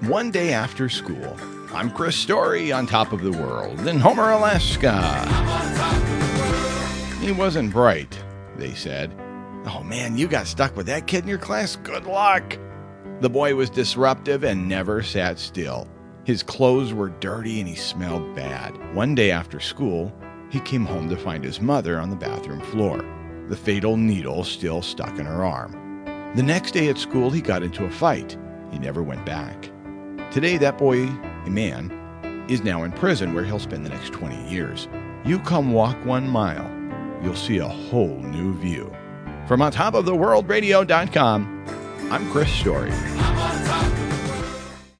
One day after school. I'm Chris Story on top of the world in Homer, Alaska. He wasn't bright, they said. Oh man, you got stuck with that kid in your class? Good luck. The boy was disruptive and never sat still. His clothes were dirty and he smelled bad. One day after school, he came home to find his mother on the bathroom floor, the fatal needle still stuck in her arm. The next day at school, he got into a fight. He never went back. Today, that boy, a man, is now in prison where he'll spend the next 20 years. You come walk 1 mile, you'll see a whole new view. From ontopoftheworldradio.com, I'm Chris Story.